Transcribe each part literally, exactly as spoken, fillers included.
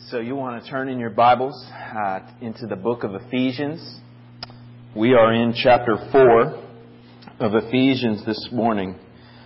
So you want to turn in your Bibles uh, into the book of Ephesians. We are in chapter four of Ephesians this morning.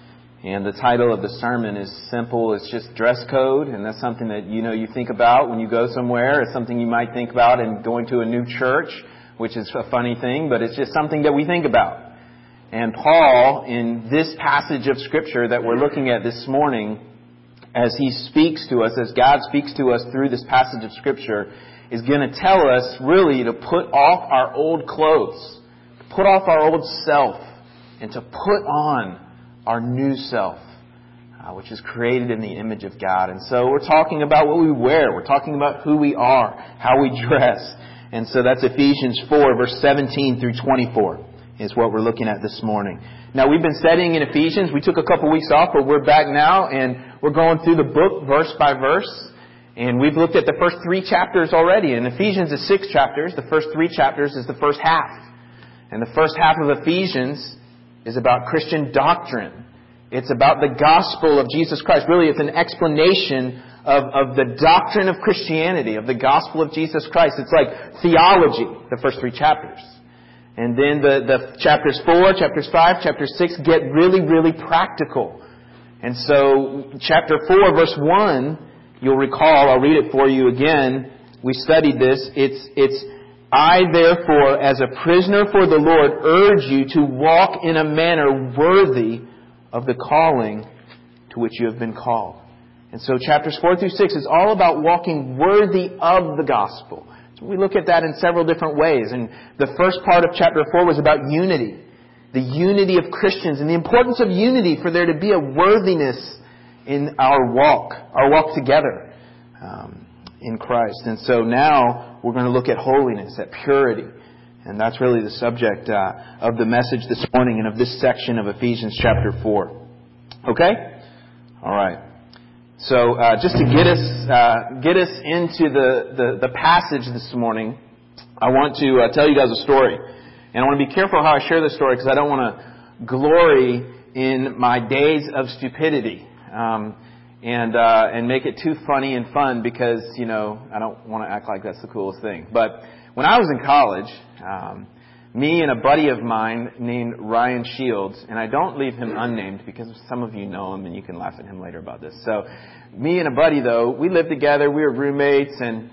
And the title of the sermon is simple. It's just dress code. And that's something that, you know, you think about when you go somewhere. It's something you might think about in going to a new church, which is a funny thing, but it's just something that we think about. And Paul, in this passage of Scripture that we're looking at this morning, as he speaks to us, as God speaks to us through this passage of Scripture, is going to tell us really to put off our old clothes, to put off our old self, and to put on our new self, uh, which is created in the image of God. And so we're talking about what we wear. We're talking about who we are, how we dress. And so that's Ephesians four, verse seventeen through twenty-four is what we're looking at this morning. Now, we've been studying in Ephesians. We took a couple weeks off, but we're back now, and we're going through the book verse by verse. And we've looked at the first three chapters already. And Ephesians is six chapters. The first three chapters is the first half. And the first half of Ephesians is about Christian doctrine. It's about the gospel of Jesus Christ. Really, it's an explanation of, of the doctrine of Christianity, of the gospel of Jesus Christ. It's like theology, the first three chapters. And then the, the chapters four, chapters five, chapter six get really, really practical. And so chapter four, verse one, you'll recall, I'll read it for you again. We studied this. It's, it's, I therefore, as a prisoner for the Lord, urge you to walk in a manner worthy of the calling to which you have been called. And so chapters four through six is all about walking worthy of the gospel. We look at that in several different ways. And the first part of chapter four was about unity. The unity of Christians and the importance of unity for there to be a worthiness in our walk, our walk together um, in Christ. And so now we're going to look at holiness, at purity. And that's really the subject uh, of the message this morning and of this section of Ephesians chapter four. Okay? All right. So uh, just to get us uh, get us into the, the, the passage this morning, I want to uh, tell you guys a story. And I want to be careful how I share this story because I don't want to glory in my days of stupidity um, and uh, and make it too funny and fun because, you know, I don't want to act like that's the coolest thing. But when I was in college, um, me and a buddy of mine named Ryan Shields, and I don't leave him unnamed because some of you know him and you can laugh at him later about this. So me and a buddy, though, we lived together. We were roommates, and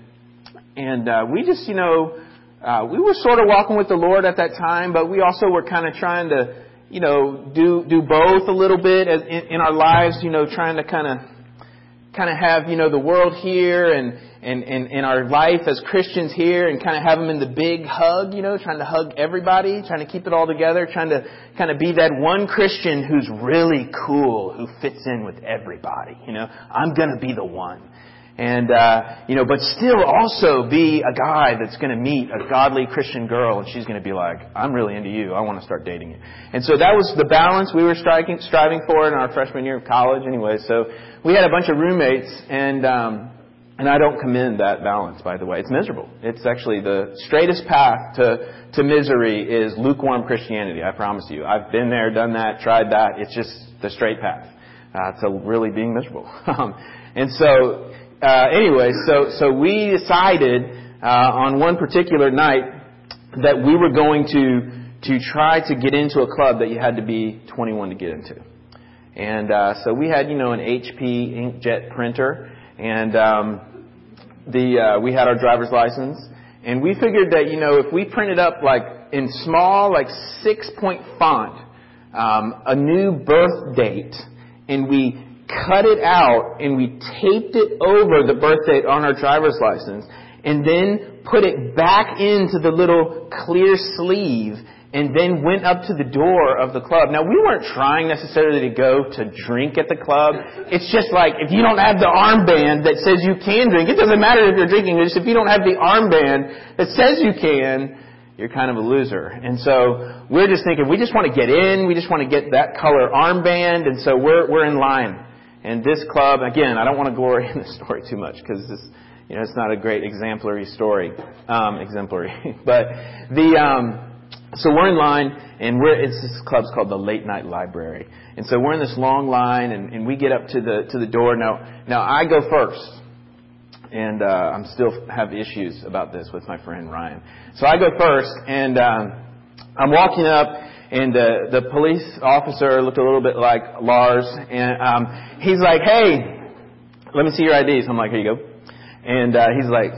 and uh, we just, you know, uh, we were sort of walking with the Lord at that time, but we also were kind of trying to, you know, do do both a little bit as in, in our lives, you know, trying to kind of kind of have, you know, the world here and And in our life as Christians here and kind of have them in the big hug, you know, trying to hug everybody, trying to keep it all together, trying to kind of be that one Christian who's really cool, who fits in with everybody, you know. I'm going to be the one. And, uh, you know, but still also be a guy that's going to meet a godly Christian girl and she's going to be like, I'm really into you. I want to start dating you. And so that was the balance we were striking, striving for in our freshman year of college anyway. So we had a bunch of roommates and, um, And I don't commend that balance, by the way. It's miserable. It's actually the straightest path to, to misery is lukewarm Christianity, I promise you. I've been there, done that, tried that. It's just the straight path uh, to really being miserable. Um, and so, uh, anyway, so, so we decided uh, on one particular night that we were going to, to try to get into a club that you had to be twenty-one to get into. And uh, so we had, you know, an H P inkjet printer. And um, the uh, we had our driver's license, and we figured that, you know, if we printed up like in small, like six point font, um, a new birth date, and we cut it out and we taped it over the birth date on our driver's license, and then put it back into the little clear sleeve, and then went up to the door of the club. Now, we weren't trying necessarily to go to drink at the club. It's just like, if you don't have the armband that says you can drink, it doesn't matter if you're drinking. It's just if you don't have the armband that says you can, you're kind of a loser. And so we're just thinking, we just want to get in. We just want to get that color armband. And so we're we're in line. And this club, again, I don't want to glory in the story too much because this, you know, it's not a great exemplary story. Um, exemplary. But the... Um, So we're in line, and we're it's this club's called the Late Night Library. And so we're in this long line, and, and we get up to the to the door. Now, now I go first. And uh, I'm still have issues about this with my friend Ryan. So I go first, and um, I'm walking up, and uh, the police officer looked a little bit like Lars, and um, he's like, "Hey, let me see your I Ds." I'm like, "Here you go." And uh, he's like,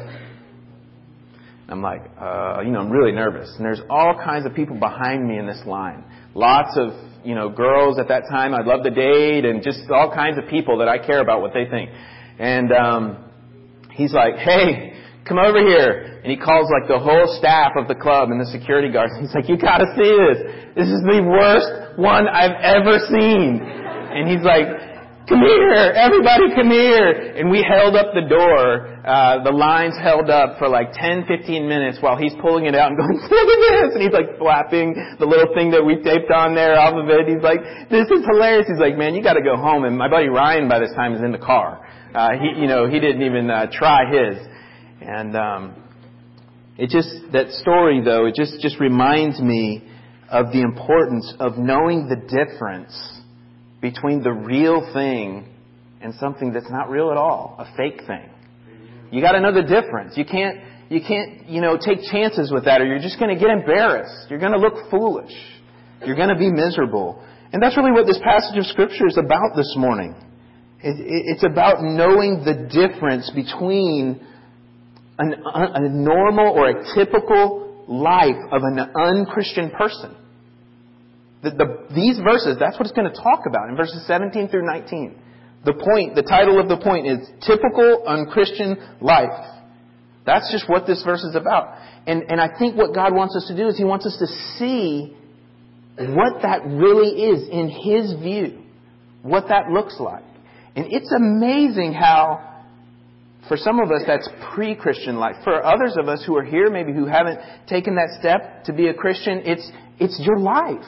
I'm like, uh, you know, I'm really nervous. And there's all kinds of people behind me in this line. Lots of, you know, girls at that time I'd love to date, and just all kinds of people that I care about what they think. And um, he's like, "Hey, come over here." And he calls like the whole staff of the club and the security guards. He's like, "You got to see this. This is the worst one I've ever seen." And he's like, "Come here, everybody come here." And we held up the door. Uh, the lines held up for like ten, fifteen minutes while he's pulling it out and going, "Look at this." And he's like flapping the little thing that we taped on there off of it. He's like, "This is hilarious." He's like, "Man, you got to go home." And my buddy Ryan by this time is in the car. Uh, he, you know, he didn't even uh, try his. And um, it just, that story though, it just, just reminds me of the importance of knowing the difference between the real thing and something that's not real at all, a fake thing. You got to know the difference. You can't, you can't, you know, take chances with that, or you're just going to get embarrassed. You're going to look foolish. You're going to be miserable. And that's really what this passage of Scripture is about this morning. It, it, it's about knowing the difference between an, a, a normal or a typical life of an unchristian person. The, the, these verses, that's what it's going to talk about in verses seventeen through nineteen. The point, the title of the point is Typical Unchristian Life. That's just what this verse is about. And, and I think what God wants us to do is He wants us to see what that really is in His view. What that looks like. And it's amazing how, for some of us, that's pre-Christian life. For others of us who are here, maybe who haven't taken that step to be a Christian, it's it's your life.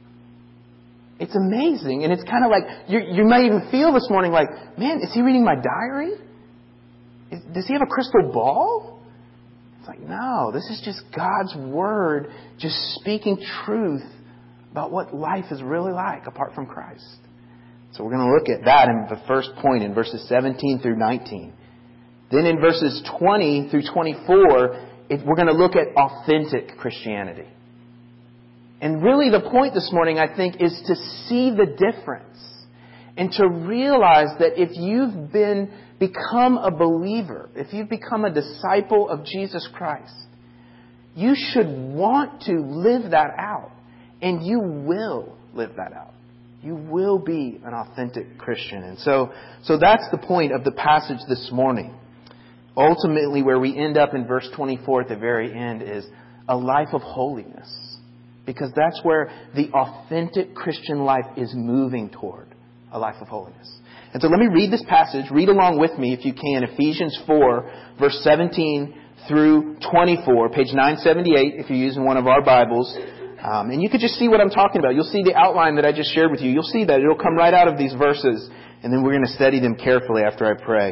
It's amazing. And it's kind of like, you you might even feel this morning like, man, is he reading my diary? Is, does he have a crystal ball? It's like, no, this is just God's Word just speaking truth about what life is really like apart from Christ. So we're going to look at that in the first point in verses seventeen through nineteen. Then in verses twenty through twenty-four, it, we're going to look at authentic Christianity. And really the point this morning, I think, is to see the difference and to realize that if you've been become a believer, if you've become a disciple of Jesus Christ, you should want to live that out. And you will live that out. You will be an authentic Christian. And so, so that's the point of the passage this morning. Ultimately, where we end up in verse twenty-four at the very end is a life of holiness. Because that's where the authentic Christian life is moving toward, a life of holiness. And so let me read this passage. Read along with me if you can. Ephesians four, verse seventeen through twenty-four, page nine seventy-eight if you're using one of our Bibles. Um, and you could just see what I'm talking about. You'll see the outline that I just shared with you. You'll see that. It'll come right out of these verses. And then we're going to study them carefully after I pray.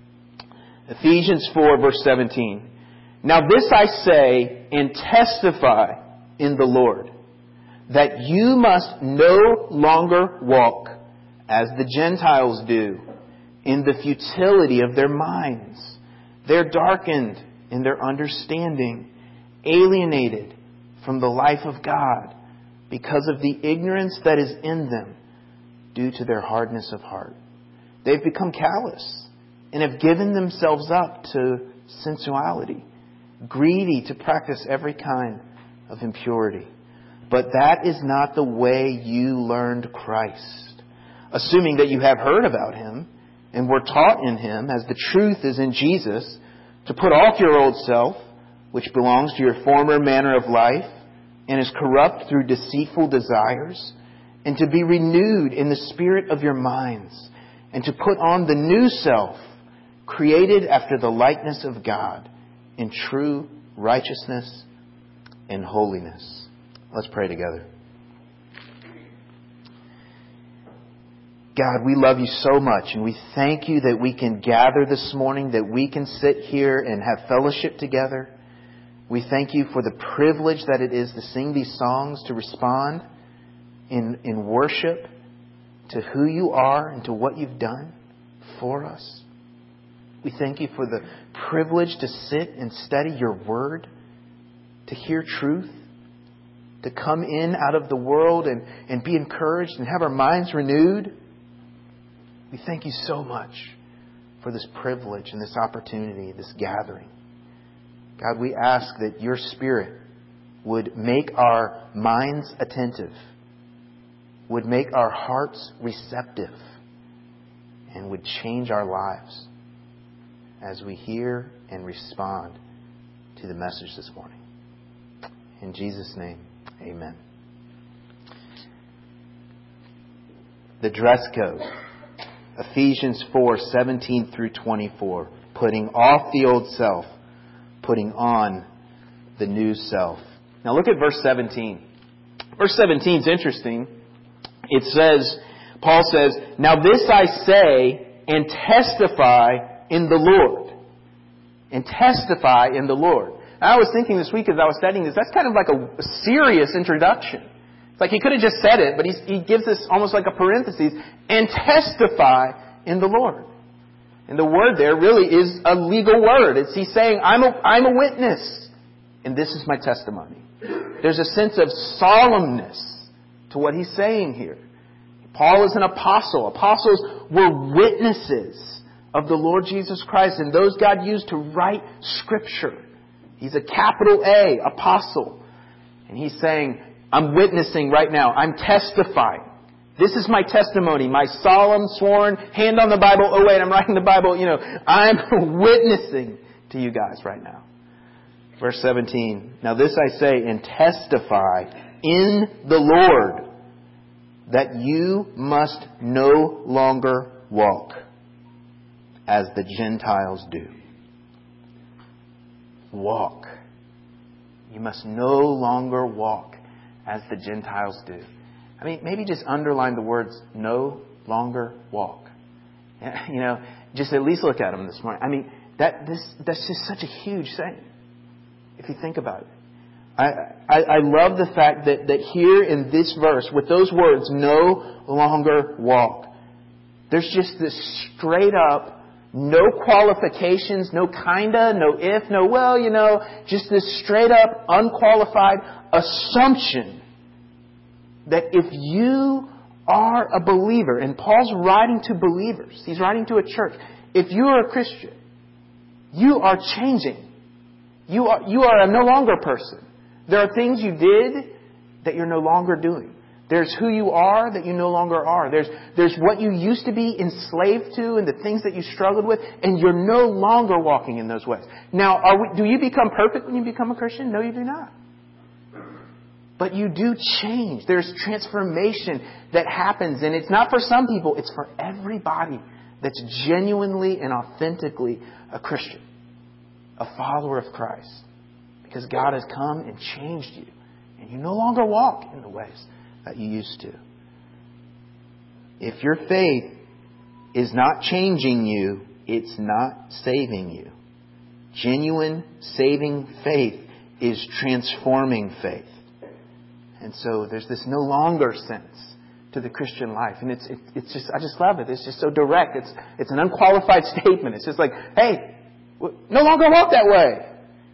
Ephesians four, verse seventeen. Now this I say and testify in the Lord, that you must no longer walk as the Gentiles do, in the futility of their minds. They're darkened in their understanding, alienated from the life of God because of the ignorance that is in them due to their hardness of heart. They've become callous and have given themselves up to sensuality, greedy to practice every kind of impurity. But that is not the way you learned Christ, assuming that you have heard about Him and were taught in Him, as the truth is in Jesus, to put off your old self, which belongs to your former manner of life and is corrupt through deceitful desires, and to be renewed in the spirit of your minds, and to put on the new self, created after the likeness of God, in true righteousness and holiness. Let's pray together. God, we love you so much, and we thank you that we can gather this morning, that we can sit here and have fellowship together. We thank you for the privilege that it is to sing these songs, to respond in, in worship to who you are and to what you've done for us. We thank you for the privilege to sit and study your word, to hear truth, to come in out of the world and, and be encouraged and have our minds renewed. We thank you so much for this privilege and this opportunity, this gathering. God, we ask that your Spirit would make our minds attentive, would make our hearts receptive, and would change our lives as we hear and respond to the message this morning. In Jesus' name, amen. The dress code. Ephesians four, seventeen through twenty-four. Putting off the old self, putting on the new self. Now look at verse seventeen. Verse seventeen is interesting. It says, Paul says, "Now this I say and testify in the Lord." And testify in the Lord. Now, I was thinking this week as I was studying this, that's kind of like a, a serious introduction. It's like he could have just said it, but he's, he gives this almost like a parenthesis, and testify in the Lord. And the word there really is a legal word. It's he's saying, I'm a, I'm a witness, and this is my testimony. There's a sense of solemnness to what he's saying here. Paul is an apostle. Apostles were witnesses of the Lord Jesus Christ, and those God used to write Scripture. He's a capital A, apostle. And he's saying, I'm witnessing right now. I'm testifying. This is my testimony, my solemn, sworn, hand on the Bible. Oh wait, I'm writing the Bible. You know, I'm witnessing to you guys right now. Verse seventeen. Now this I say and testify in the Lord that you must no longer walk as the Gentiles do. Walk. You must no longer walk as the Gentiles do. I mean, maybe just underline the words, no longer walk. You know, just at least look at them this morning. I mean, that this that's just such a huge thing, if you think about it. I, I, I love the fact that, that here in this verse, with those words, no longer walk, there's just this straight up, no qualifications, no kinda, no if, no well, you know, just this straight up, unqualified assumption that if you are a believer, and Paul's writing to believers, he's writing to a church, if you are a Christian, you are changing. You are, you are a no longer person. There are things you did that you're no longer doing. There's who you are that you no longer are. There's, there's what you used to be enslaved to and the things that you struggled with, and you're no longer walking in those ways. Now, are we, do you become perfect when you become a Christian? No, you do not. But you do change. There's transformation that happens, and it's not for some people. It's for everybody that's genuinely and authentically a Christian, a follower of Christ. Because God has come and changed you, and you no longer walk in the ways that you used to. If your faith is not changing you, it's not saving you. Genuine saving faith is transforming faith. And so there's this no longer sense to the Christian life. And it's it, it's just I just love it. It's just so direct. It's it's an unqualified statement. It's just like, hey, no longer walk that way.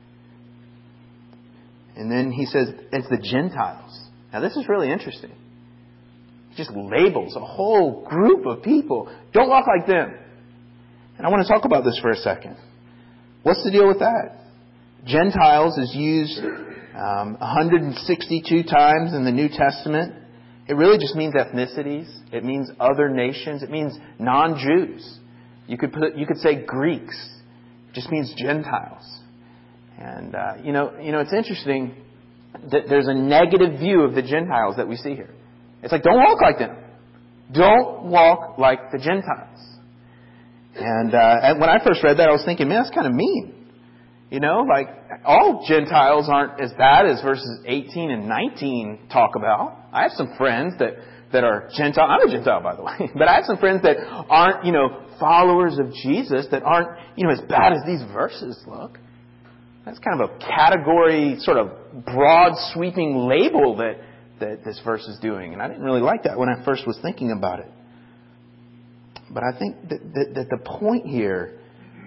And then he says, it's the Gentiles. Now this is really interesting. He just labels a whole group of people. Don't walk like them. And I want to talk about this for a second. What's the deal with that? Gentiles is used um, one hundred sixty-two times in the New Testament. It really just means ethnicities. It means other nations. It means non-Jews. You could put, you could say Greeks. It just means Gentiles. And, uh, you know, you know, it's interesting that there's a negative view of the Gentiles that we see here. It's like, don't walk like them. Don't walk like the Gentiles. And, uh, and when I first read that, I was thinking, man, that's kind of mean. You know, like, all Gentiles aren't as bad as verses eighteen and nineteen talk about. I have some friends that, that are Gentile. I'm a Gentile, by the way. But I have some friends that aren't, you know, followers of Jesus, that aren't, you know, as bad as these verses look. That's kind of a category, sort of broad, sweeping label that, that this verse is doing. And I didn't really like that when I first was thinking about it. But I think that, that, that the point here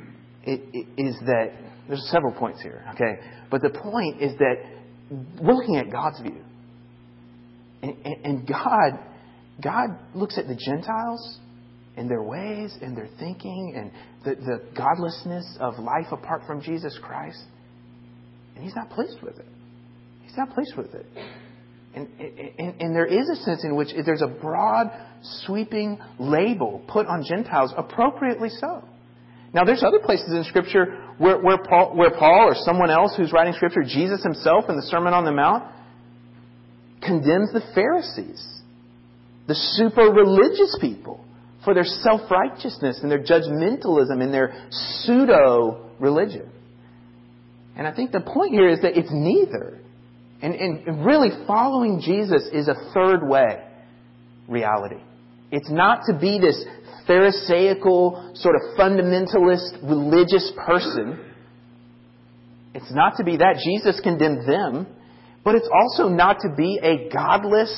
it, it is that there's several points here, okay? But the point is that we're looking at God's view. And, and, and God, God looks at the Gentiles and their ways and their thinking and the, the godlessness of life apart from Jesus Christ. And He's not pleased with it. He's not pleased with it. And, and, and there is a sense in which there's a broad, sweeping label put on Gentiles, appropriately so. Now, there's other places in Scripture where, where, Paul, where Paul or someone else who's writing Scripture, Jesus himself in the Sermon on the Mount, condemns the Pharisees, the super religious people, for their self-righteousness and their judgmentalism and their pseudo-religion. And I think the point here is that it's neither. And, and really following Jesus is a third way reality. It's not to be this Pharisaical, sort of fundamentalist, religious person. It's not to be that. Jesus condemned them. But it's also not to be a godless,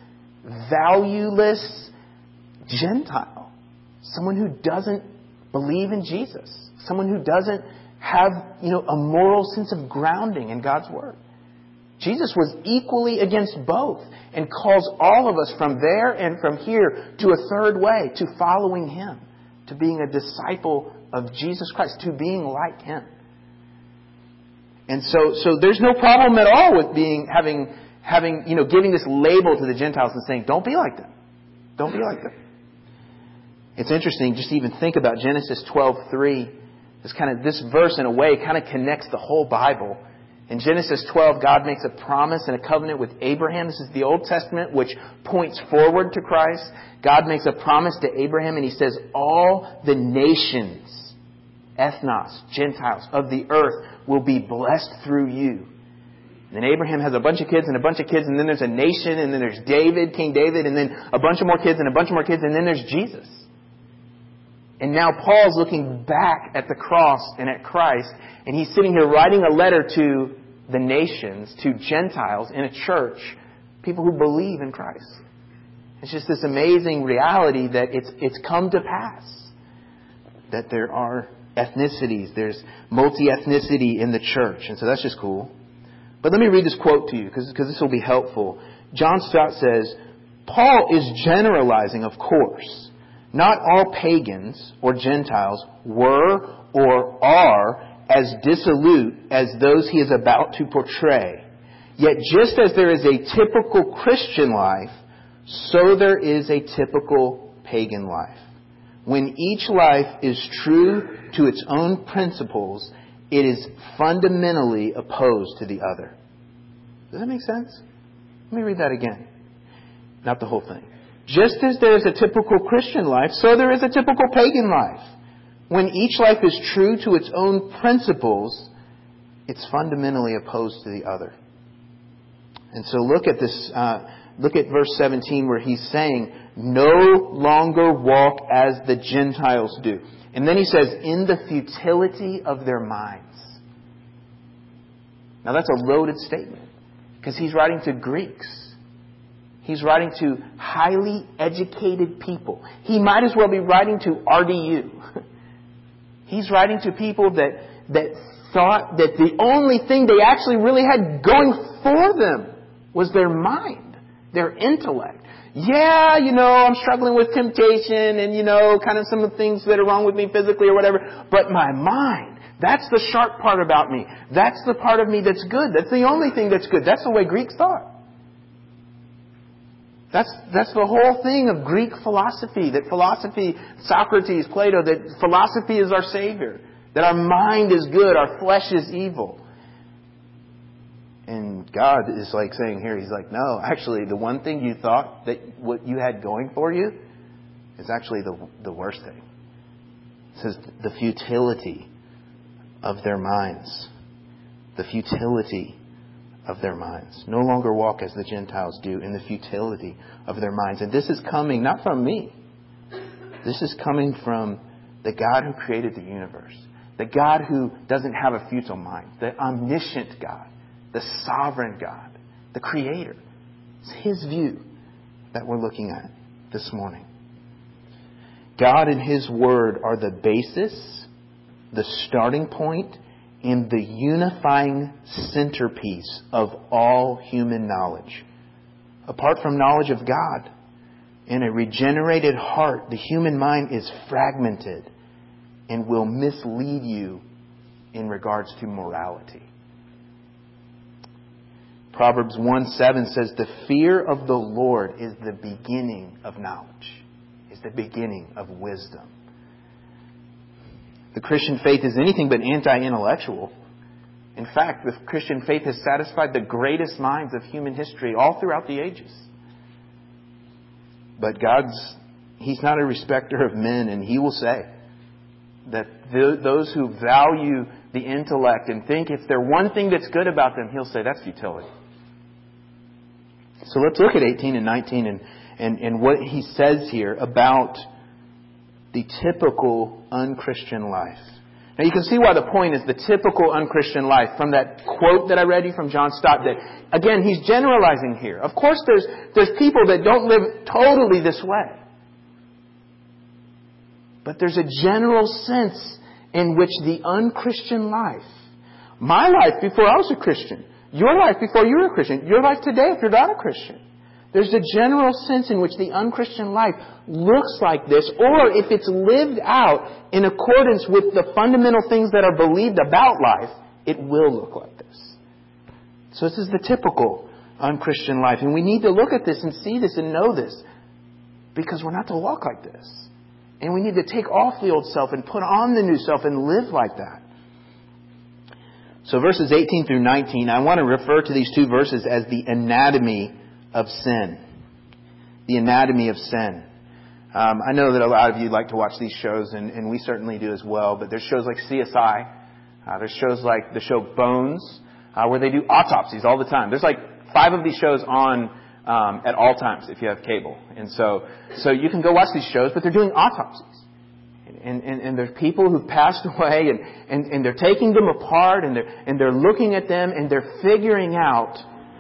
valueless Gentile. Someone who doesn't believe in Jesus. Someone who doesn't have, you know, a moral sense of grounding in God's Word. Jesus was equally against both and calls all of us from there and from here to a third way, to following Him, to being a disciple of Jesus Christ, to being like Him. And so, so there's no problem at all with being having having you know giving this label to the Gentiles and saying, "Don't be like them, don't be like them." It's interesting just to even think about Genesis twelve three. This kind of this verse in a way kind of connects the whole Bible. In Genesis twelve, God makes a promise and a covenant with Abraham. This is the Old Testament, which points forward to Christ. God makes a promise to Abraham, and He says, all the nations, ethnos, Gentiles of the earth, will be blessed through you. And then Abraham has a bunch of kids and a bunch of kids, and then there's a nation, and then there's David, King David, and then a bunch of more kids and a bunch of more kids, and then there's Jesus. And now Paul's looking back at the cross and at Christ, and he's sitting here writing a letter to the nations, to Gentiles in a church, people who believe in Christ. It's just this amazing reality that it's it's come to pass. That there are ethnicities, there's multi-ethnicity in the church. And so that's just cool. But let me read this quote to you, because this will be helpful. John Stott says, Paul is generalizing, of course. Not all pagans or Gentiles were or are as dissolute as those he is about to portray. Yet just as there is a typical Christian life, so there is a typical pagan life. When each life is true to its own principles, it is fundamentally opposed to the other. Does that make sense? Let me read that again. Not the whole thing. Just as there is a typical Christian life, so there is a typical pagan life. When each life is true to its own principles, it's fundamentally opposed to the other. And so look at this, uh, look at verse seventeen where he's saying, no longer walk as the Gentiles do. And then he says, in the futility of their minds. Now that's a loaded statement, because he's writing to Greeks. He's writing to highly educated people. He might as well be writing to R D U. He's writing to people that, that thought that the only thing they actually really had going for them was their mind, their intellect. Yeah, you know, I'm struggling with temptation and, you know, kind of some of the things that are wrong with me physically or whatever. But my mind, that's the sharp part about me. That's the part of me that's good. That's the only thing that's good. That's the way Greeks thought. That's that's the whole thing of Greek philosophy. That philosophy, Socrates, Plato, that philosophy is our savior. That our mind is good, our flesh is evil. And God is like saying here, He's like, no, actually the one thing you thought that what you had going for you is actually the the worst thing. It says the futility of their minds. The futility of their minds. No longer walk as the Gentiles do in the futility of their minds. And this is coming not from me. This is coming from the God who created the universe. The God who doesn't have a futile mind. The omniscient God. The sovereign God. The Creator. It's His view that we're looking at this morning. God and His Word are the basis the starting point and the unifying centerpiece of all human knowledge. Apart from knowledge of God, in a regenerated heart, the human mind is fragmented and will mislead you in regards to morality. Proverbs one seven says, the fear of the Lord is the beginning of knowledge, is the beginning of wisdom. The Christian faith is anything but anti-intellectual. In fact, the Christian faith has satisfied the greatest minds of human history all throughout the ages. But God's, He's not a respecter of men, and He will say that th- those who value the intellect and think if there's one thing that's good about them, He'll say that's futility. So let's look at eighteen and nineteen and, and, and what He says here about the typical unchristian life. Now you can see why the point is the typical unchristian life from that quote that I read you from John Stott. That again, he's generalizing here. Of course, there's there's people that don't live totally this way, but there's a general sense in which the unchristian life, my life before I was a Christian, your life before you were a Christian, your life today if you're not a Christian. There's a general sense in which the unchristian life looks like this, or if it's lived out in accordance with the fundamental things that are believed about life, it will look like this. So this is the typical unchristian life. And we need to look at this and see this and know this, because we're not to walk like this. And we need to take off the old self and put on the new self and live like that. So verses eighteen through nineteen, I want to refer to these two verses as the anatomy of sin. The anatomy of sin. Um, I know that a lot of you like to watch these shows, and, and we certainly do as well, but there's shows like C S I. Uh, there's shows like the show Bones, uh, where they do autopsies all the time. There's like five of these shows on um, at all times if you have cable. And so so you can go watch these shows, but they're doing autopsies. And, and, and there's people who've passed away, and, and, and they're taking them apart, and they're, and they're looking at them, and they're figuring out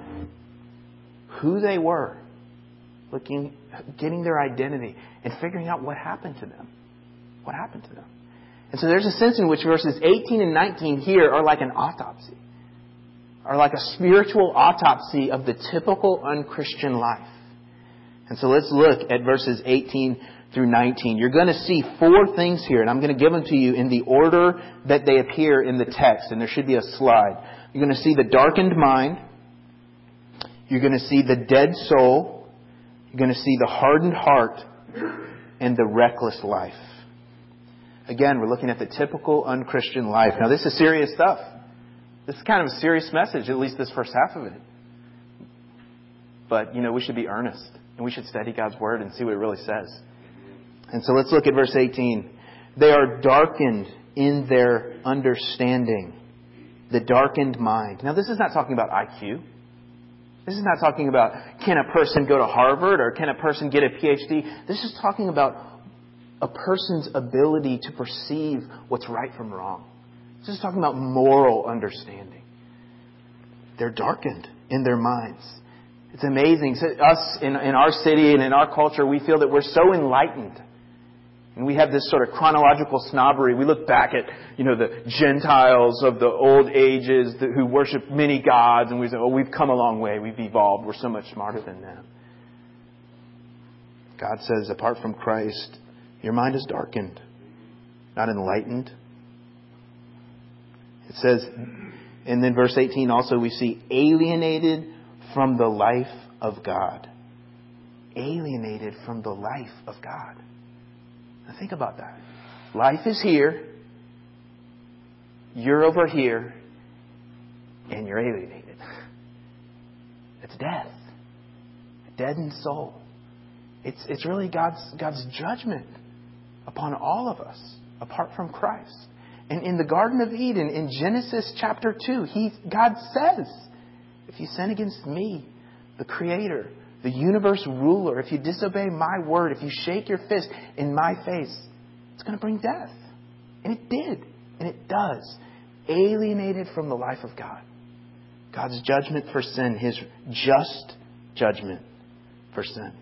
who they were, looking, getting their identity, and figuring out what happened to them. What happened to them. And so there's a sense in which verses eighteen and nineteen here are like an autopsy, are like a spiritual autopsy of the typical unchristian life. And so let's look at verses eighteen through nineteen. You're going to see four things here, and I'm going to give them to you in the order that they appear in the text. And there should be a slide. You're going to see the darkened mind. You're going to see the dead soul. You're going to see the hardened heart and the reckless life. Again, we're looking at the typical unchristian life. Now, this is serious stuff. This is kind of a serious message, at least this first half of it. But, you know, we should be earnest, and we should study God's Word and see what it really says. And so let's look at verse eighteen. They are darkened in their understanding. The darkened mind. Now, this is not talking about I Q. This is not talking about can a person go to Harvard or can a person get a P H D. This is talking about a person's ability to perceive what's right from wrong. This is talking about moral understanding. They're darkened in their minds. It's amazing. So us in, in our city and in our culture, we feel that we're so enlightened. And we have this sort of chronological snobbery. We look back at, you know, the Gentiles of the old ages who worship many gods, and we say, oh, we've come a long way. We've evolved. We're so much smarter than them. God says, apart from Christ, your mind is darkened, not enlightened. It says, and then verse eighteen also we see alienated from the life of God. Alienated from the life of God. Now think about that. Life is here. You're over here. And you're alienated. It's death. A deadened soul. It's, it's really God's, God's judgment upon all of us apart from Christ. And in the Garden of Eden, in Genesis chapter two, he, God says, if you sin against me, the Creator, the universe ruler, if you disobey my word, if you shake your fist in my face, it's going to bring death. And it did. And it does. Alienated from the life of God. God's judgment for sin. His just judgment for sin.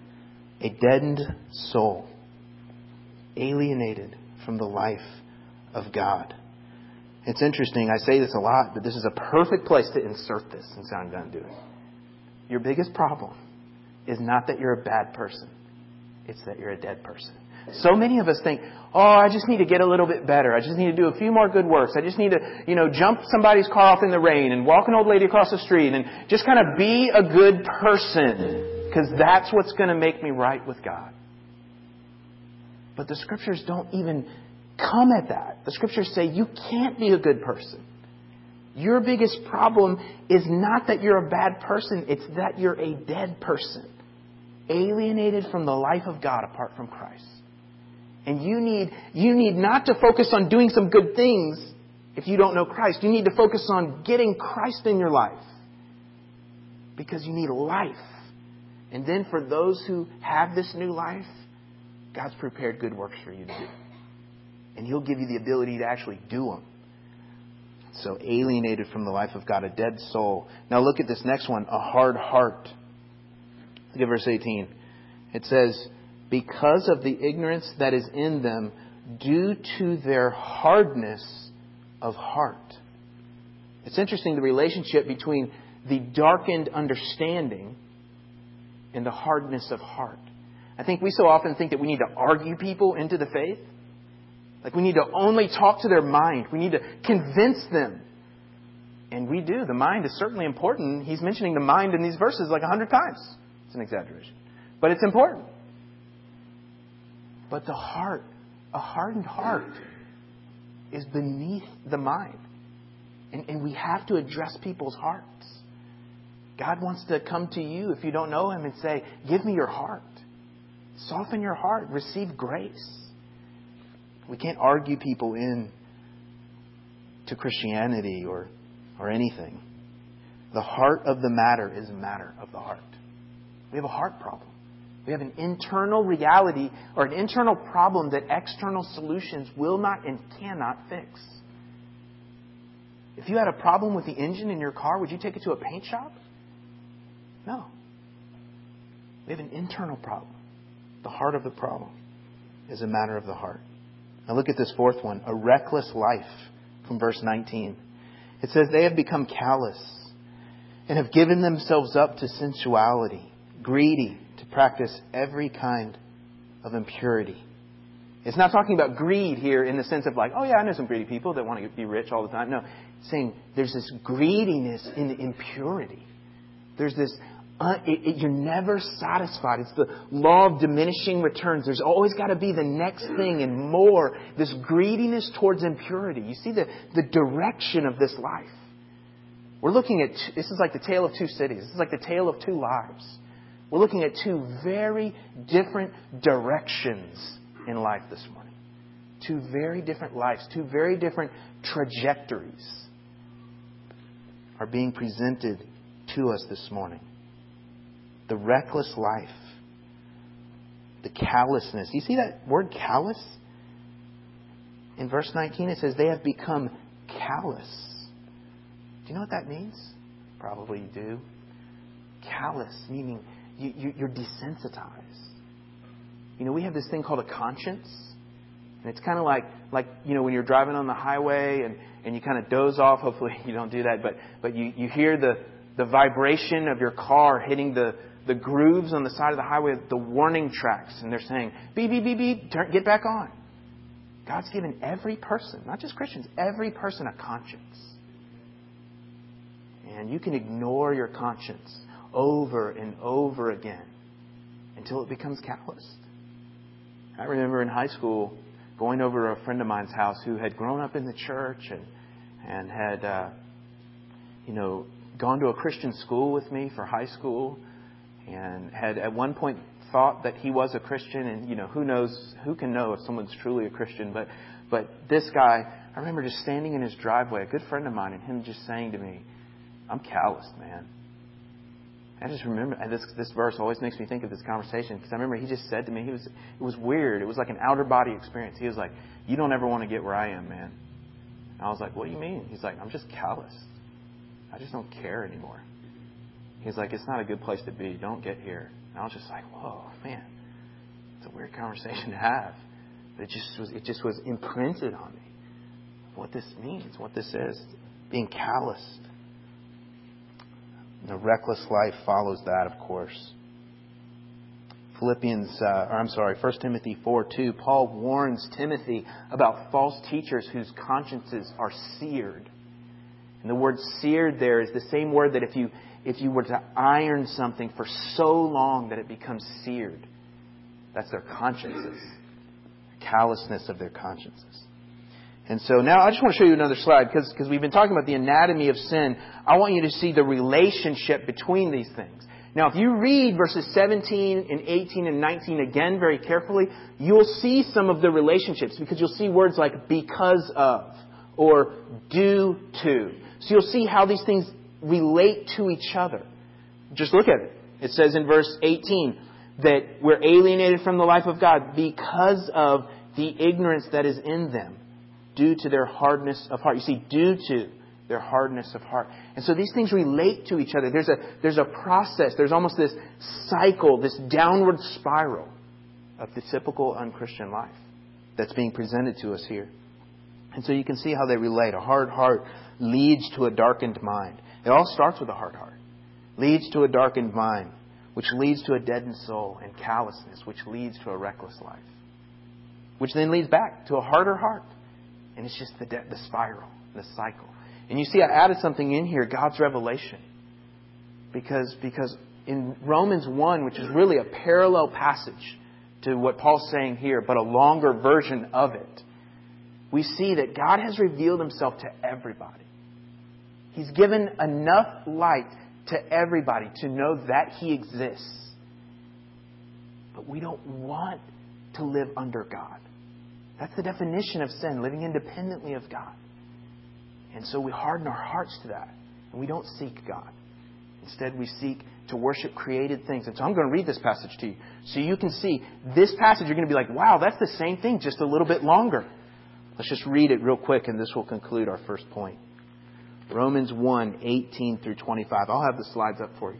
A deadened soul. Alienated from the life of God. It's interesting. I say this a lot, but this is a perfect place to insert this and sound done doing. Your biggest problem is not that you're a bad person. It's that you're a dead person. So many of us think, oh, I just need to get a little bit better. I just need to do a few more good works. I just need to, you know, jump somebody's car off in the rain and walk an old lady across the street and just kind of be a good person, because that's what's going to make me right with God. But the Scriptures don't even come at that. The Scriptures say you can't be a good person. Your biggest problem is not that you're a bad person. It's that you're a dead person, alienated from the life of God apart from Christ. And you need, you need not to focus on doing some good things if you don't know Christ. You need to focus on getting Christ in your life, because you need life. And then for those who have this new life, God's prepared good works for you to do. And He'll give you the ability to actually do them. So alienated from the life of God, a dead soul. Now look at this next one, a hard heart. Look at verse eighteen. It says, because of the ignorance that is in them, due to their hardness of heart. It's interesting, the relationship between the darkened understanding and the hardness of heart. I think we so often think that we need to argue people into the faith. Like we need to only talk to their mind. We need to convince them. And we do. The mind is certainly important. He's mentioning the mind in these verses like a hundred times. It's an exaggeration. But it's important. But the heart, a hardened heart, is beneath the mind. And, and we have to address people's hearts. God wants to come to you if you don't know Him and say, give me your heart. Soften your heart. Receive grace. We can't argue people in to Christianity or, or anything. The heart of the matter is a matter of the heart. We have a heart problem. We have an internal reality or an internal problem that external solutions will not and cannot fix. If you had a problem with the engine in your car, would you take it to a paint shop? No. We have an internal problem. The heart of the problem is a matter of the heart. Now look at this fourth one, a reckless life, from verse nineteen. It says, they have become callous and have given themselves up to sensuality, greedy to practice every kind of impurity. It's not talking about greed here in the sense of like, oh yeah, I know some greedy people that want to be rich all the time. No, it's saying there's this greediness in the impurity. There's this, uh, it, it, you're never satisfied. It's the law of diminishing returns. There's always got to be the next thing and more. This greediness towards impurity. You see the, the direction of this life. We're looking at, this is like the tale of two cities. This is like the tale of two lives. We're looking at two very different directions in life this morning. Two very different lives, two very different trajectories are being presented to us this morning. The reckless life, the callousness. You see that word callous? In verse nineteen it says they have become callous. Do you know what that means? Probably you do. Callous, meaning you, you, you're desensitized. You know, we have this thing called a conscience. And it's kind of like, like you know, when you're driving on the highway and, and you kind of doze off. Hopefully you don't do that. But but you, you hear the, the vibration of your car hitting the, the grooves on the side of the highway, the warning tracks. And they're saying, beep, beep, beep, beep, turn, get back on. God's given every person, not just Christians, every person a conscience. And you can ignore your conscience over and over again until it becomes calloused. I remember in high school going over to a friend of mine's house who had grown up in the church and and had, uh, you know, gone to a Christian school with me for high school and had at one point thought that he was a Christian. And, you know, who knows, who can know if someone's truly a Christian. But, but this guy, I remember just standing in his driveway, a good friend of mine, and him just saying to me, I'm calloused, man. I just remember, and this this verse always makes me think of this conversation because I remember he just said to me, he was it was weird. It was like an outer body experience. He was like, you don't ever want to get where I am, man. And I was like, what do you mean? He's like, I'm just calloused. I just don't care anymore. He's like, it's not a good place to be. Don't get here. And I was just like, whoa, man. It's a weird conversation to have. But it just was, it just was imprinted on me. what this means, what this is. Being calloused. And a reckless life follows that, of course. Philippians, uh, or I'm sorry, First Timothy four two, Paul warns Timothy about false teachers whose consciences are seared. And the word seared there is the same word that if you if you were to iron something for so long that it becomes seared. That's their consciences. The callousness of their consciences. And so now I just want to show you another slide because because we've been talking about the anatomy of sin. I want you to see the relationship between these things. Now, if you read verses seventeen and eighteen and nineteen again very carefully, you'll see some of the relationships because you'll see words like because of or due to. So you'll see how these things relate to each other. Just look at it. It says in verse eighteen that we're alienated from the life of God because of the ignorance that is in them due to their hardness of heart. You see, due to their hardness of heart. And so these things relate to each other. There's a, there's a process. There's almost this cycle, this downward spiral of the typical unchristian life that's being presented to us here. And so you can see how they relate. A hard heart leads to a darkened mind. It all starts with a hard heart. Leads to a darkened mind, which leads to a deadened soul, and callousness, which leads to a reckless life. Which then leads back to a harder heart. And it's just the, de- the spiral, the cycle. And you see, I added something in here, God's revelation. Because, because in Romans one, which is really a parallel passage to what Paul's saying here, but a longer version of it, we see that God has revealed Himself to everybody. He's given enough light to everybody to know that He exists. But we don't want to live under God. That's the definition of sin, living independently of God. And so we harden our hearts to that. And we don't seek God. Instead, we seek to worship created things. And so I'm going to read this passage to you. So you can see this passage, you're going to be like, wow, that's the same thing, just a little bit longer. Let's just read it real quick, and this will conclude our first point. Romans one, eighteen through twenty-five. I'll have the slides up for you.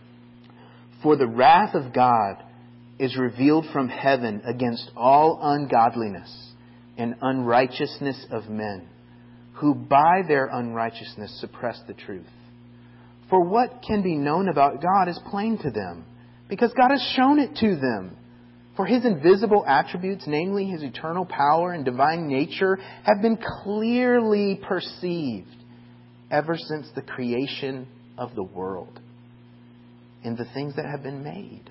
For the wrath of God is revealed from heaven against all ungodliness and unrighteousness of men, who by their unrighteousness suppress the truth. For what can be known about God is plain to them, because God has shown it to them. For His invisible attributes, namely His eternal power and divine nature, have been clearly perceived ever since the creation of the world in the things that have been made.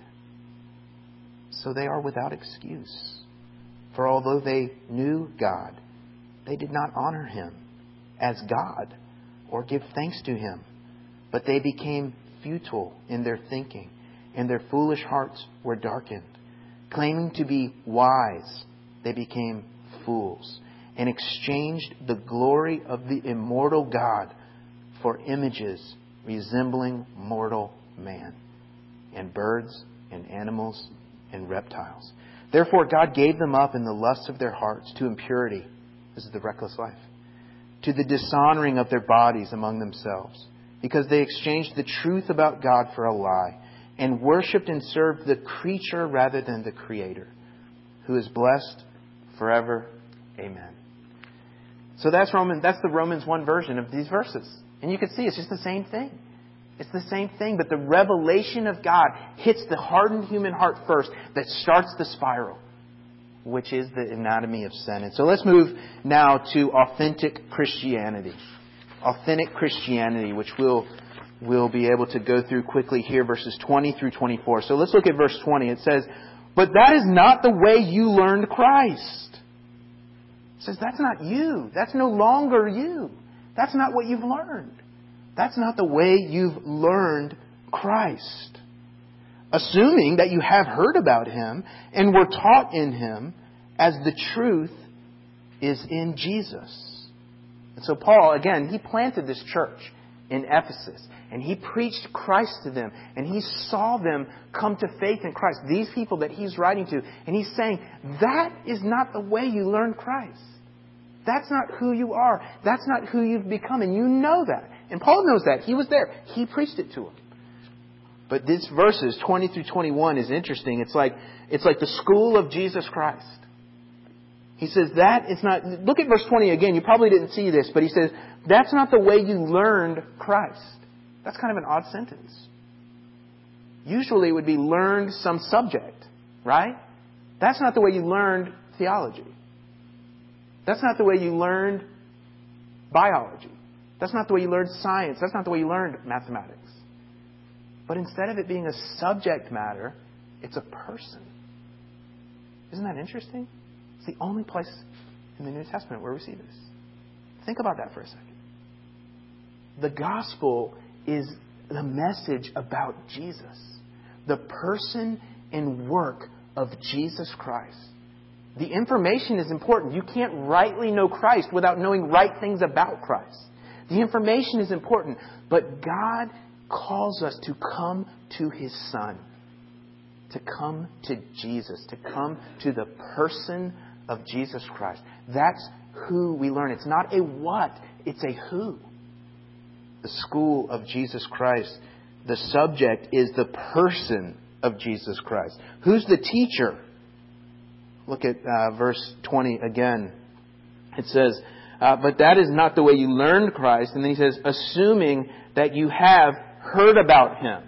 So they are without excuse. For although they knew God, they did not honor Him as God or give thanks to Him, but they became futile in their thinking, and their foolish hearts were darkened. Claiming to be wise, they became fools and exchanged the glory of the immortal God for images resembling mortal man, and birds and animals and reptiles. Therefore God gave them up in the lusts of their hearts to impurity. This is the reckless life. To the dishonoring of their bodies among themselves, because they exchanged the truth about God for a lie, and worshipped and served the creature rather than the Creator, who is blessed forever. Amen. So that's Roman. That's the Romans one version of these verses. And you can see it's just the same thing. It's the same thing, but the revelation of God hits the hardened human heart first that starts the spiral, which is the anatomy of sin. And so let's move now to authentic Christianity. Authentic Christianity, which we'll, we'll be able to go through quickly here, verses twenty through twenty-four. So let's look at verse twenty. It says, "But that is not the way you learned Christ." It says, that's not you. That's no longer you. That's not what you've learned. That's not the way you've learned Christ. Assuming that you have heard about Him and were taught in Him, as the truth is in Jesus. And so Paul, again, he planted this church in Ephesus. And he preached Christ to them. And he saw them come to faith in Christ. These people that he's writing to. And he's saying, that is not the way you learn Christ. That's not who you are. That's not who you've become. And you know that. And Paul knows that. He was there. He preached it to them. But this verses twenty through twenty-one is interesting. It's like, it's like the school of Jesus Christ. He says that is not, look at verse twenty again. You probably didn't see this, but he says, that's not the way you learned Christ. That's kind of an odd sentence. Usually it would be learned some subject, right? That's not the way you learned theology. That's not the way you learned biology. That's not the way you learned science. That's not the way you learned mathematics. But instead of it being a subject matter, it's a person. Isn't that interesting? It's the only place in the New Testament where we see this. Think about that for a second. The gospel is the message about Jesus. The person and work of Jesus Christ. The information is important. You can't rightly know Christ without knowing right things about Christ. The information is important. But God calls us to come to His Son. To come to Jesus. To come to the person of Jesus Christ. That's who we learn. It's not a what, it's a who. The school of Jesus Christ. The subject is the person of Jesus Christ. Who's the teacher? Look at uh, verse twenty again. It says, uh, but that is not the way you learned Christ. And then he says, assuming that you have heard about Him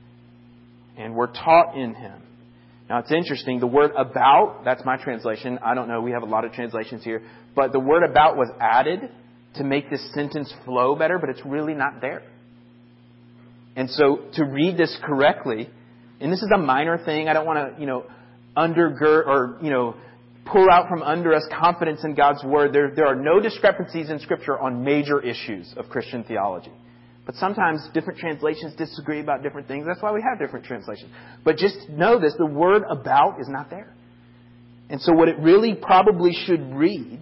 and were taught in Him. Now it's interesting. The word about, that's my translation. I don't know. We have a lot of translations here. But the word about was added to make this sentence flow better, but it's really not there. And so to read this correctly, and this is a minor thing. I don't want to, you know, undergird or, you know, pull out from under us confidence in God's Word. There, there are no discrepancies in Scripture on major issues of Christian theology. But sometimes different translations disagree about different things. That's why we have different translations. But just know this, the word about is not there. And so what it really probably should read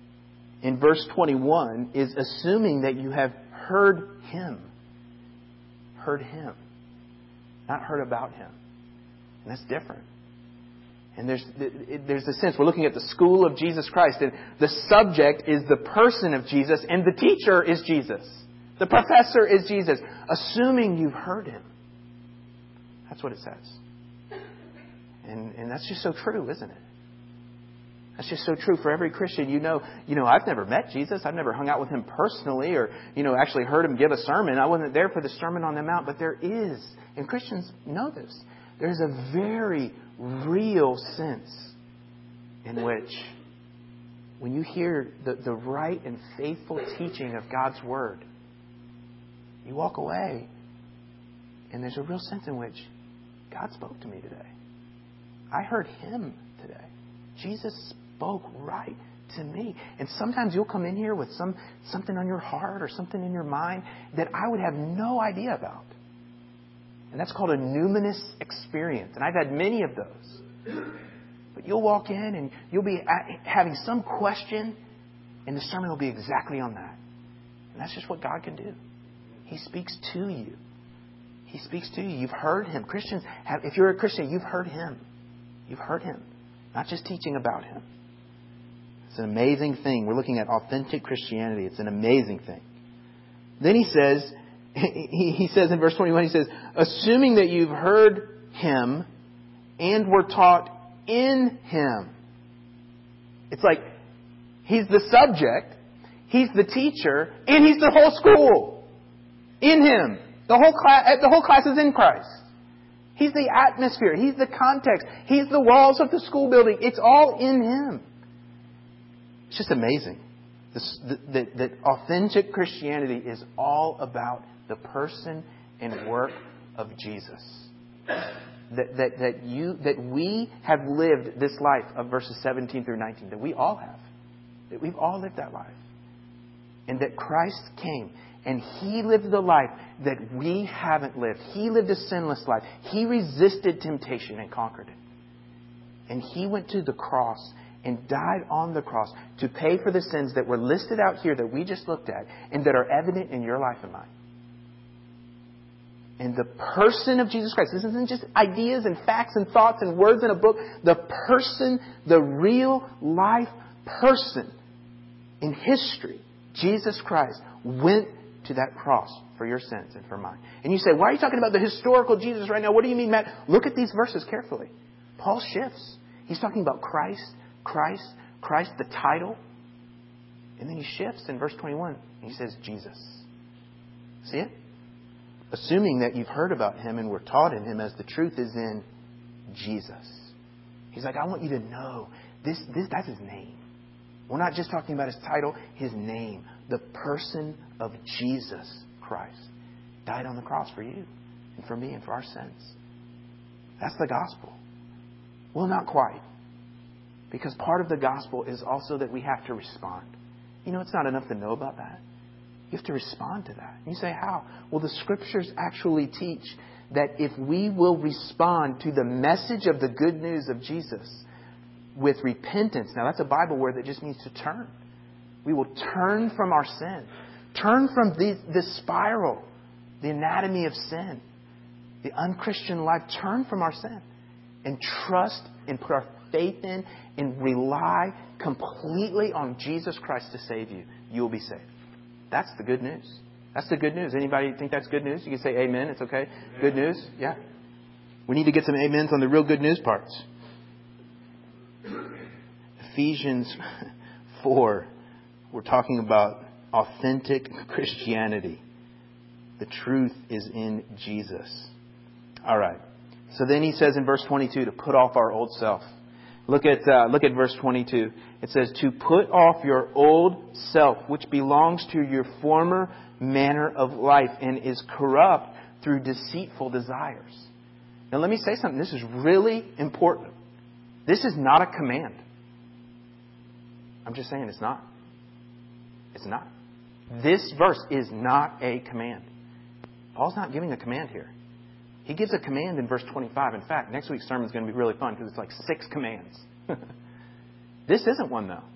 in verse twenty-one is assuming that you have heard Him. Heard Him. Not heard about Him. And that's different. And there's there's a sense, we're looking at the school of Jesus Christ, and the subject is the person of Jesus, and the teacher is Jesus. The professor is Jesus. Assuming you've heard Him. That's what it says. And and that's just so true, isn't it? That's just so true for every Christian. You know, you know, I've never met Jesus. I've never hung out with Him personally or, you know, actually heard Him give a sermon. I wasn't there for the Sermon on the Mount. But there is, and Christians know this, there's a very real sense in which when you hear the, the right and faithful teaching of God's Word, you walk away and there's a real sense in which God spoke to me today. I heard Him today. Jesus spoke right to me. And sometimes you'll come in here with some something on your heart or something in your mind that I would have no idea about. And that's called a numinous experience. And I've had many of those. But you'll walk in and you'll be having some question and the sermon will be exactly on that. And that's just what God can do. He speaks to you. He speaks to you. You've heard Him. Christians have, if you're a Christian, you've heard Him. You've heard Him. Not just teaching about Him. It's an amazing thing. We're looking at authentic Christianity. It's an amazing thing. Then he says, he, he says in verse twenty-one, he says, assuming that you've heard Him and were taught in Him. It's like He's the subject, He's the teacher, and He's the whole school. In Him. The whole class, the whole class is in Christ. He's the atmosphere. He's the context. He's the walls of the school building. It's all in Him. It's just amazing. This, that, that authentic Christianity is all about the person and work of Jesus. That, that, that, you, that we have lived this life of verses seventeen through nineteen. That we all have. That we've all lived that life. And that Christ came. And He lived the life that we haven't lived. He lived a sinless life. He resisted temptation and conquered it. And He went to the cross and died on the cross to pay for the sins that were listed out here that we just looked at and that are evident in your life and mine. And the person of Jesus Christ, this isn't just ideas and facts and thoughts and words in a book. The person, the real life person in history, Jesus Christ, went to that cross for your sins and for mine. And you say, why are you talking about the historical Jesus right now? What do you mean, Matt? Look at these verses carefully. Paul shifts. He's talking about Christ, Christ, Christ the title? And then he shifts in verse twenty-one. He says, Jesus. See it? Assuming that you've heard about him and were taught in him as the truth is in Jesus. He's like, I want you to know this, this that's his name. We're not just talking about his title, his name. The person of Jesus Christ died on the cross for you and for me and for our sins. That's the gospel. Well, not quite. Because part of the gospel is also that we have to respond. You know, it's not enough to know about that. You have to respond to that. And you say, how? Well, the Scriptures actually teach that if we will respond to the message of the good news of Jesus with repentance. Now, that's a Bible word that just means to turn. We will turn from our sin. Turn from the, the spiral, the anatomy of sin, the unchristian life. Turn from our sin and trust and put our faith in and rely completely on Jesus Christ to save you. You will be saved. That's the good news. That's the good news. Anybody think that's good news? You can say amen. It's okay. Amen. Good news? Yeah. We need to get some amens on the real good news parts. Ephesians four. We're talking about authentic Christianity. The truth is in Jesus. All right. So then he says in verse twenty-two to put off our old self. Look at uh, look at verse twenty-two. It says to put off your old self, which belongs to your former manner of life and is corrupt through deceitful desires. Now let me say something. This is really important. This is not a command. I'm just saying it's not. It's not. This verse is not a command. Paul's not giving a command here. He gives a command in verse twenty-five. In fact, next week's sermon is going to be really fun because it's like six commands. This isn't one, though.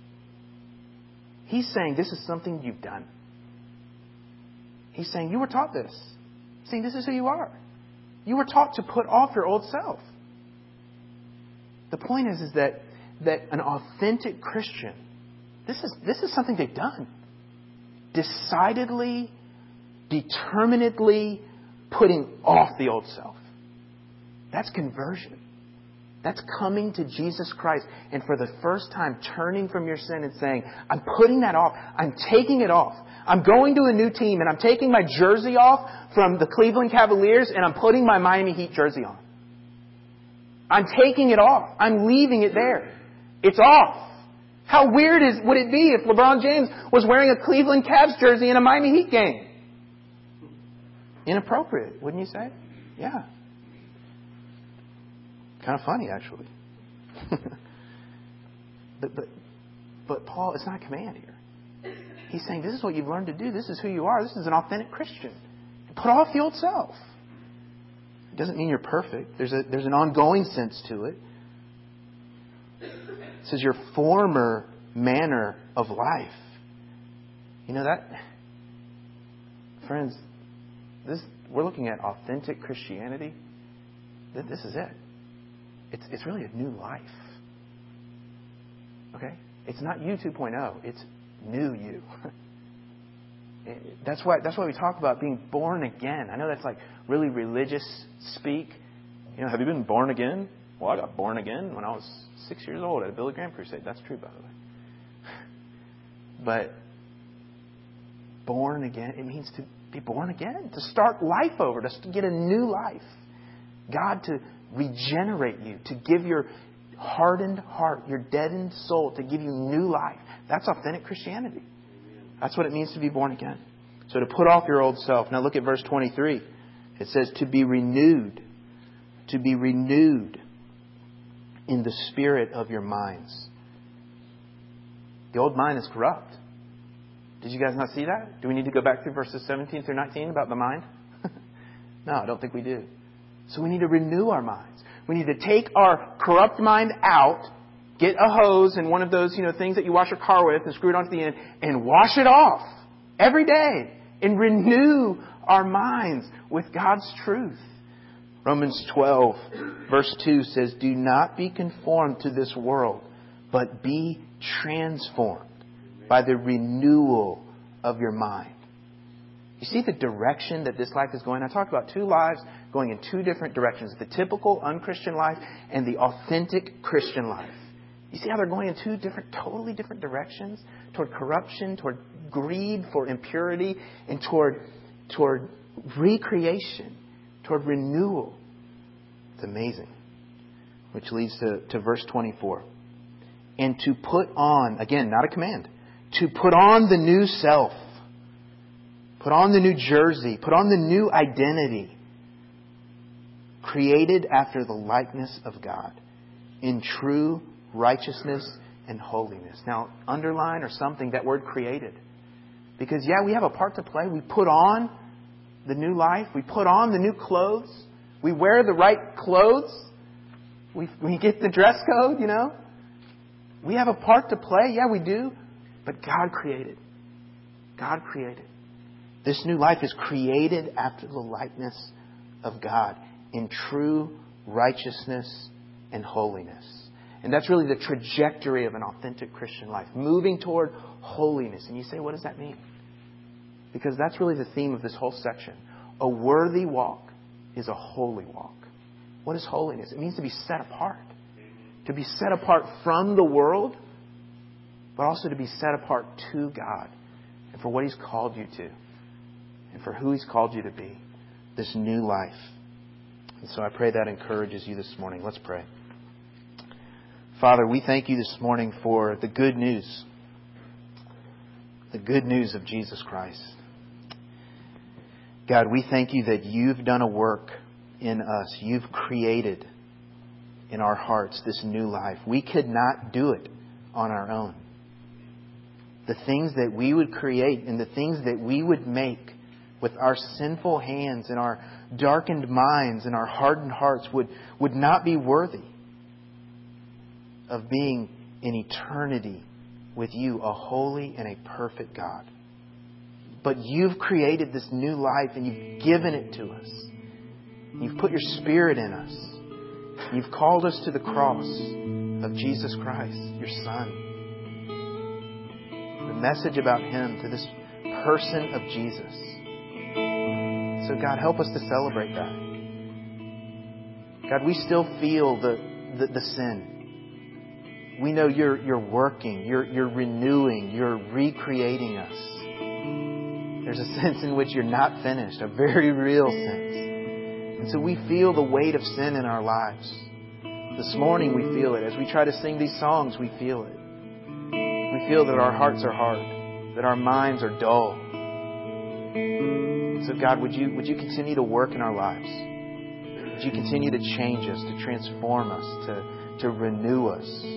He's saying this is something you've done. He's saying you were taught this. See, this is who you are. You were taught to put off your old self. The point is, is that, that an authentic Christian, this is, this is something they've done. Decidedly, determinedly putting off the old self. That's conversion. That's coming to Jesus Christ and for the first time turning from your sin and saying, I'm putting that off. I'm taking it off. I'm going to a new team and I'm taking my jersey off from the Cleveland Cavaliers and I'm putting my Miami Heat jersey on. I'm taking it off. I'm leaving it there. It's off. How weird is would it be if LeBron James was wearing a Cleveland Cavs jersey in a Miami Heat game? Inappropriate, wouldn't you say? Yeah. Kind of funny, actually. but, but, but Paul, it's not a command here. He's saying this is what you've learned to do. This is who you are. This is an authentic Christian. Put off the old self. It doesn't mean you're perfect. There's a there's an ongoing sense to it. It says your former manner of life. You know that, friends. This we're looking at authentic Christianity. This is it. It's it's really a new life. Okay? It's not you two point oh. It's new you. That's why that's why we talk about being born again. I know that's like really religious speak. You know, have you been born again? Well, I got born again when I was six years old at a Billy Graham crusade. That's true, by the way. But born again, it means to be born again, to start life over, to get a new life. God to regenerate you, to give your hardened heart, your deadened soul, to give you new life. That's authentic Christianity. That's what it means to be born again. So to put off your old self. Now look at verse twenty-three. It says to be renewed. To be renewed in the spirit of your minds. The old mind is corrupt. Did you guys not see that? Do we need to go back through verses seventeen through nineteen about the mind? No, I don't think we do. So we need to renew our minds. We need to take our corrupt mind out, get a hose and one of those, you know, things that you wash your car with and screw it onto the end and wash it off every day and renew our minds with God's truth. Romans twelve verse two says, do not be conformed to this world, but be transformed by the renewal of your mind. You see the direction that this life is going? I talked about two lives going in two different directions. The typical unchristian life and the authentic Christian life. You see how they're going in two different, totally different directions? Toward corruption, toward greed for impurity, and toward, toward recreation, toward renewal. It's amazing. Which leads to, to verse twenty-four. And to put on, again, not a command, to put on the new self. Put on the new jersey. Put on the new identity. Created after the likeness of God. In true righteousness and holiness. Now, underline or something that word created. Because, yeah, we have a part to play. We put on the new life. We put on the new clothes. We wear the right clothes. We, we get the dress code, you know. We have a part to play. Yeah, we do. But God created. God created. This new life is created after the likeness of God in true righteousness and holiness. And that's really the trajectory of an authentic Christian life. Moving toward holiness. And you say, what does that mean? Because that's really the theme of this whole section. A worthy walk is a holy walk. What is holiness? It means to be set apart. To be set apart from the world, but also to be set apart to God and for what He's called you to and for who He's called you to be. This new life. And so I pray that encourages you this morning. Let's pray. Father, we thank you this morning for the good news. The good news of Jesus Christ. God, we thank you that you've done a work in us. You've created in our hearts this new life. We could not do it on our own. The things that we would create and the things that we would make with our sinful hands and our darkened minds and our hardened hearts would, would not be worthy of being in eternity with you, a holy and a perfect God. But you've created this new life and you've given it to us. You've put your Spirit in us. You've called us to the cross of Jesus Christ, your Son. The message about Him to this person of Jesus. So God, help us to celebrate that. God, we still feel the, the, the sin. We know you're, you're working, you're, you're renewing, you're recreating us. There's a sense in which you're not finished, a very real sense. And so we feel the weight of sin in our lives. This morning we feel it. As we try to sing these songs, we feel it. We feel that our hearts are hard, that our minds are dull. So God, would you, would you continue to work in our lives? Would you continue to change us, to transform us, to, to renew us?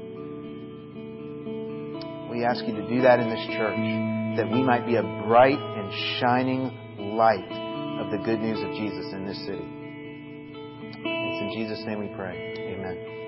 We ask you to do that in this church, that we might be a bright and shining light of the good news of Jesus in this city. It's in Jesus' name we pray. Amen.